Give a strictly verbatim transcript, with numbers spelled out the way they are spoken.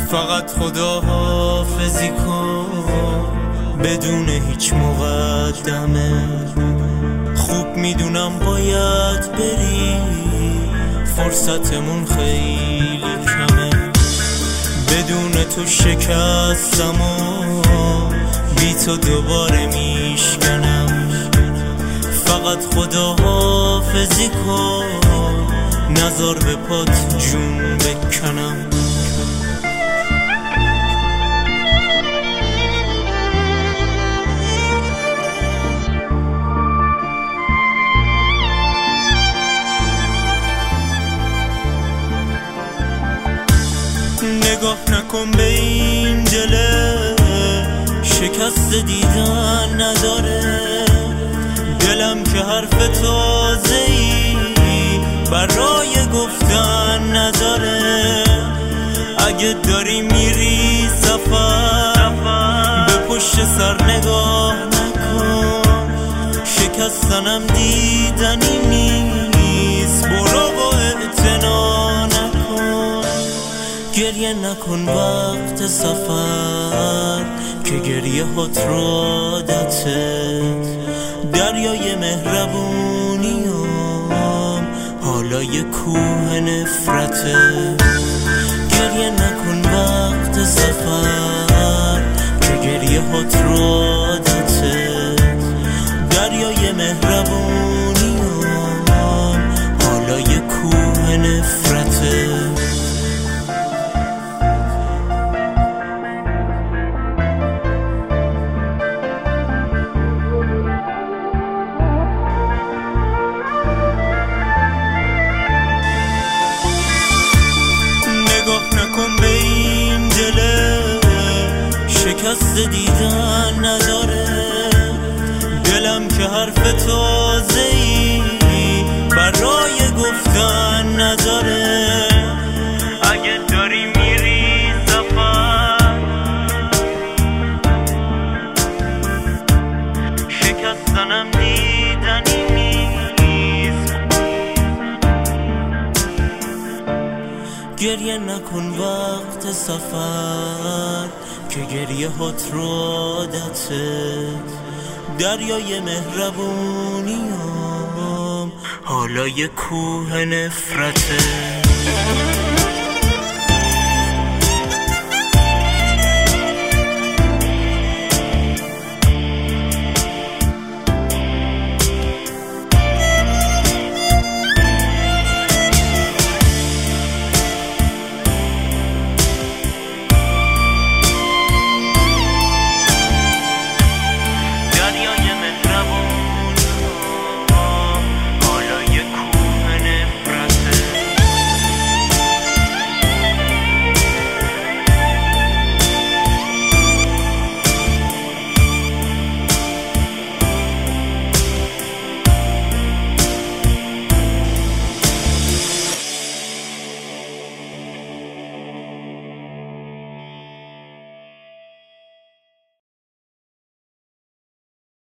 فقط خدا حافظی کن بدون هیچ مقدمه. خوب میدونم باید بری، فرصتمون خیلی کمه. بدون تو شکستم و بی تو دوباره میشکنم. فقط خدا حافظی کن نذار به پات جون بکنم. نگاه نکن به این دله، شکست دیدن نداره. دلم که حرف تازه‌ای برای گفتن نداره. اگه داری میری سفر به پشت سر نگاه نکن. شکستنم دیدنی نیست، برو با اعتنا نکن. گریه نکن وقت سفر که گریه هات رو عادته. دریای مهربونیم حالا یه کوه نفرته. گریه نکن وقت سفر که گریه هات رو عادته. دریای مهربونیم حالا یه کوه نفرته. شکست دیدن نداره. دلم که حرف تازه‌ای برای گفتن نداره. اگه داری میری سفر شکستنم دیدنی نیست. گریه نکن وقت سفر که گریه هات رو عادته. دریای مهربونیم حالا یه کوه نفرته.